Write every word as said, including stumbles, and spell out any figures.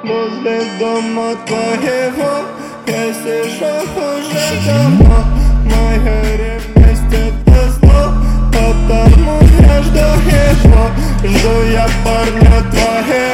возле дома твоего. Я сижу уже давно, моя ревность это зло, потому я жду его, жду я парня твоего.